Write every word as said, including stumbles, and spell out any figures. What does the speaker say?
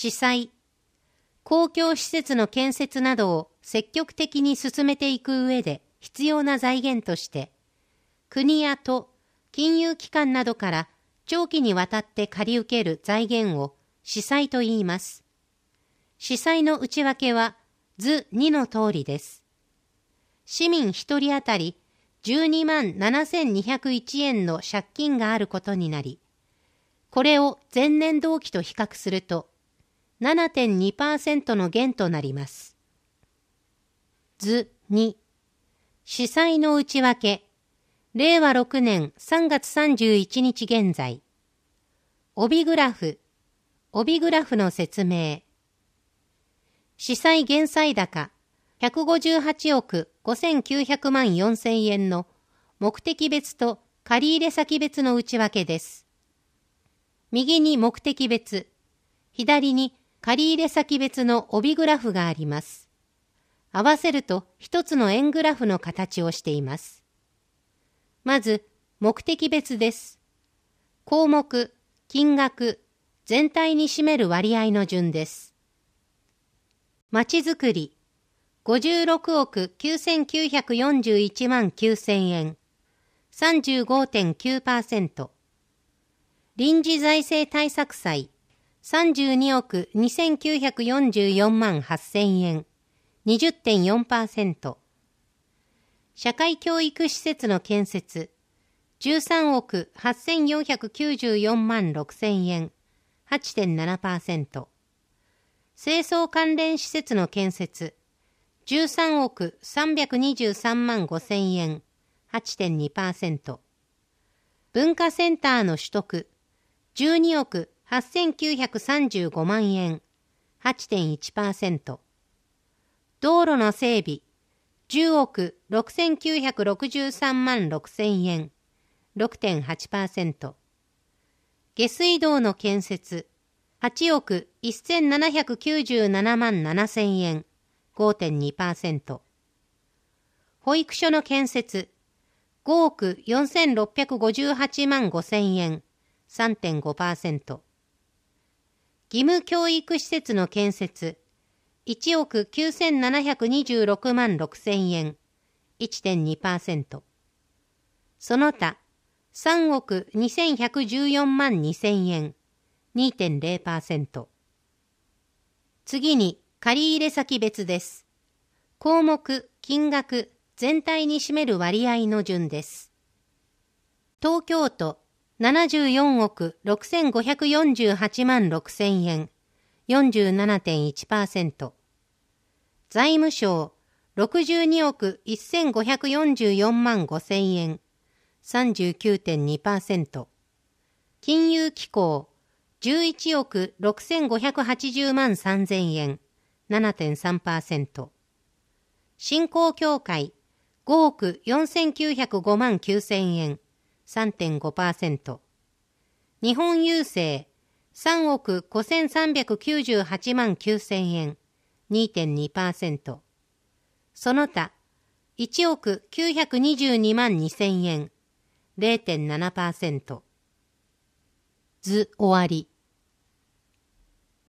市債。公共施設の建設などを積極的に進めていく上で必要な財源として、国や都、金融機関などから長期にわたって借り受ける財源を市債と言います。市債の内訳は図にの通りです。市民一人当たりじゅうにまんななせんにひゃくいちえんの借金があることになり、これを前年同期と比較すると ななてんにパーセント の減となります。図に、市債の内訳、れいわろくねんさんがつさんじゅういちにち現在。帯グラフ、帯グラフの説明。市債減債高ひゃくごじゅうはちおくごせんきゅうひゃくまんよんせんえんの目的別と借入先別の内訳です。右に目的別、左に借入先別の帯グラフがあります。合わせると一つの円グラフの形をしています。まず、目的別です。項目、金額、全体に占める割合の順です。まちづくり、ごじゅうろくおくきゅうせんきゅうひゃくよんじゅういちまんきゅうせんえん、さんじゅうごてんきゅうパーセント。臨時財政対策債、さんじゅうにおくにせんきゅうひゃくよんじゅうよんまんはっせんえん、にじゅってんよんパーセント。社会教育施設の建設、じゅうさんおくはっせんよんひゃくきゅうじゅうよんまんろくせんえん、はちてんななパーセント。清掃関連施設の建設、じゅうさんおくさんびゃくにじゅうさんまんごせんえん、はちてんにパーセント。文化センターの取得、じゅうにおくはっせんきゅうひゃくさんじゅうごまんえん、はちてんいちパーセント。道路の整備、じゅうおくろくせんきゅうひゃくろくじゅうさんまんろくせんえん、ろくてんはちパーセント。下水道の建設、はちおくせんななひゃくきゅうじゅうななまんななせんえん、ごてんにパーセント。保育所の建設、ごおくよんせんろっぴゃくごじゅうはちまんごせんえん、さんてんごパーセント。義務教育施設の建設、いちおくきゅうせんななひゃくにじゅうろくまんろくせんえん、いってんにパーセント。その他、さんおくにせんひゃくじゅうよんまんにせんえん、にてんぜろパーセント。次に、借入先別です。項目、金額、全体に占める割合の順です。東京都、ななじゅうよんおくろくせんごひゃくよんじゅうはちまんろくせんえん、よんじゅうななてんいちパーセント。財務省、ろくじゅうにおくせんごひゃくよんじゅうよんまんごせんえん、さんじゅうきゅうてんにパーセント。金融機構、じゅういちおくろくせんごひゃくはちじゅうまんさんぜんえん、ななてんさんパーセント。振興協会、ごおくよんせんきゅうひゃくごまんきゅうせんえん、さんてんごパーセント。日本郵政、さんおくごせんさんびゃくきゅうじゅうはちまんきゅうせんえん、にてんにパーセント。その他、いちおくきゅうひゃくにじゅうにまんにせんえん、れいてんななパーセント。図終わり。